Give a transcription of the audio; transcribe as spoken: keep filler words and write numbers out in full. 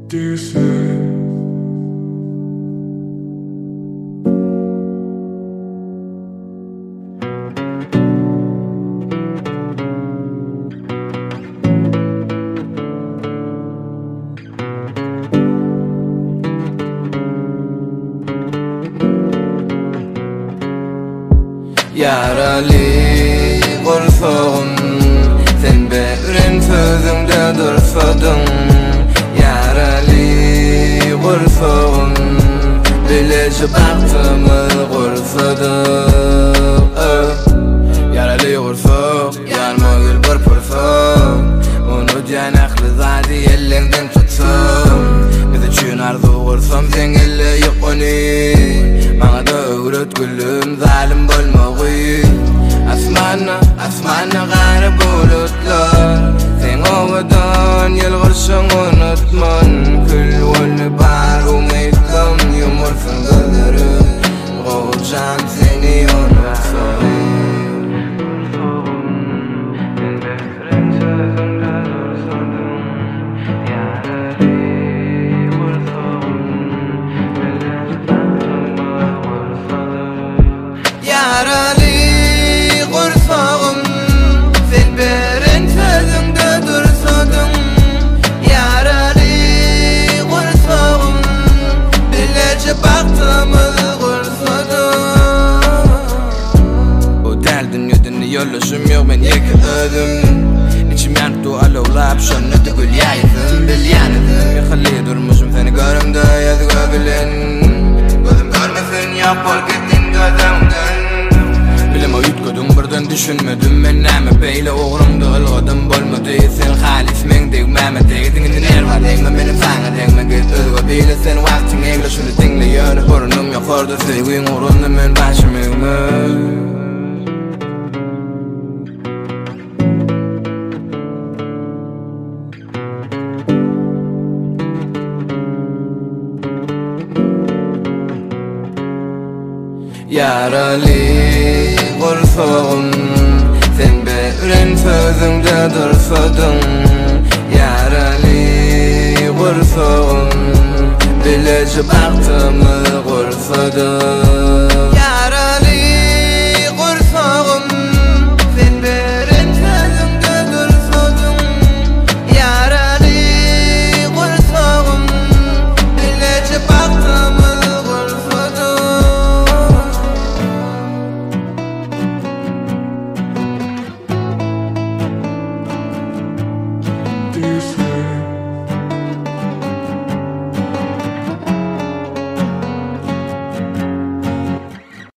Değilsin. Yaralı gurfağım, sen berin sözümde dursadın. Yaralı gurfağım, bileşi baktımı gurfadım. Yaralı gurfağım, yanma gül bir pırfağım. Onu diyen aklı zadi ellerinden tutsam. Biz için arzu gurfağım, sen elle yıkoni. Bana da öğret gülüm, zalim bolma. Asmana, asmana gari bulutlar. Sen ovadan yılgırsın unutman. Kül voli bar umutlam, yumursun gözlerim. Qoğulcan seni unutsun. Sen berin sözümde dursadın. Yaralı gurfağım, bileşi baktımı gurfadım. Yaralı yollaşım yok ben yakaladım. İçim yanıp alovlap şanlı tükül yaydım. Bil yanıdım yakali durmuşum seni görümde yazgıbilen. Gözüm görmesin yok bol gittin gözümden. Bilem o yutkodum birden düşünmedim. Ben näme beyle oğrumda ılgıdım bolmadı. Sen halis men degmeme degdin nerva degme benim sana degme git özgü beyle sen vaktin egle şunu dinle yönü burnum yok orada sevgin uğrunda men başım egme. Yaralı gurfağım, sen berin sözümde dursadın.